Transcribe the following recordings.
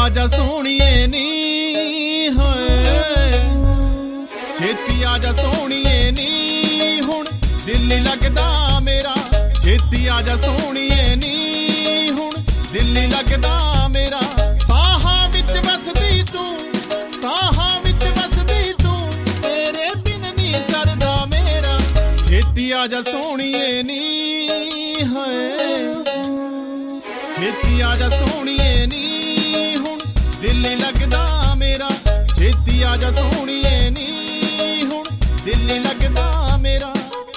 आजा सोहणीए नी होए छेती आजा सोहणीए नी हुण दिल नी लगदा मेरा छेती आजा सोहणीए नी हुण दिल नी लगदा मेरा साहां विच वसदी तू साहां विच वसदी तू तेरे बिन नी सरदा मेरा छेती आजा सोहणीए नी होए छेती आजा सोहणीए नी हुण दिल नी लगदा मेरा छेती आजा सोहणीए नी हुण दिल नी लगदा मेरा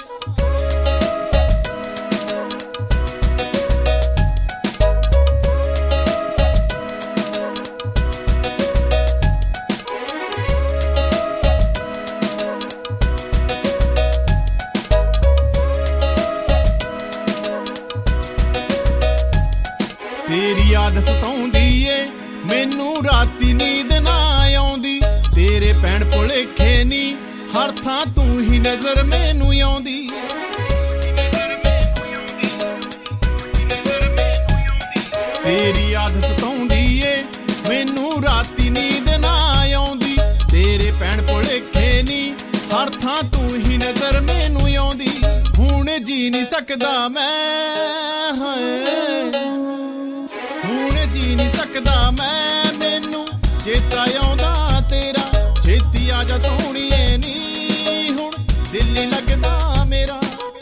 तेरी याद सताउंदी ए मैनू राती नींद ना आउंदी तेरे भैण भुलेखे नी हर थां तू ही नजर मैनू आउंदी तेरी याद सताउंदी ए मैनू राती नींद ना आउंदी तेरे भैण भुलेखे नी हर थां तू ही नजर मैनू आउंदी हुण जी नहीं सकदा मैं हाय जी नहीं सकदा मैं मैनू चेता आउंदा तेरा छेती आजा सोहणीए नी हुण दिल नी लगदा मेरा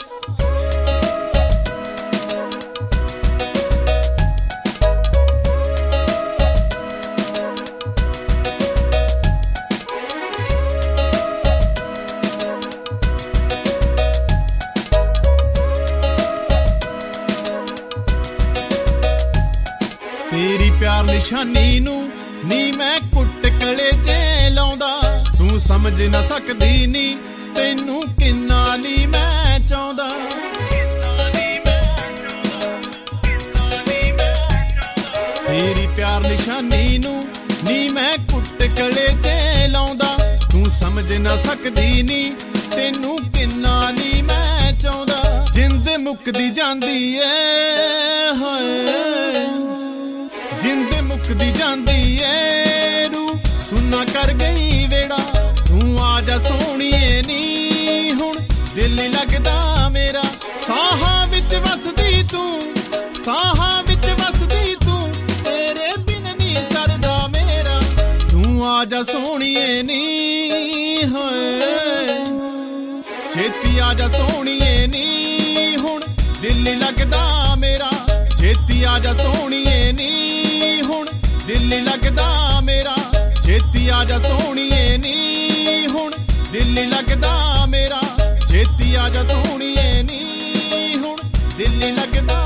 तेरी प्यार निशानी नू नी मैं कुट कलेजे लाउंदा तू समझ ना सकदी नी तैनू किन्ना नी मैं चाहुंदा तेरी प्यार निशानी नू नी मैं कुट कलेजे लाउंदा तू समझ ना सकदी नी तैनू किन्ना नी मैं चाहुंदा जिंद मुकदी जांदी ऐ हाय जिंद मुकदी जांदी ऐ रू सुना कर गई वेड़ा तू आजा सोहणीए नी हुण दिल नी लगदा मेरा साहां विच वसदी तू साहां विच वसदी तू तेरे बिन नी सरदा मेरा तू आजा सोहणीए नी होए छेती आजा सोहणीए नी हुण दिल नी लगदा मेरा छेती आजा सोहणीए नी हुण दिल नी लगदा मेरा छेती आजा सोहणीए नी हुण दिल नी लगदा मेरा छेती आजा सोहणीए नी हुण दिल नी लगदा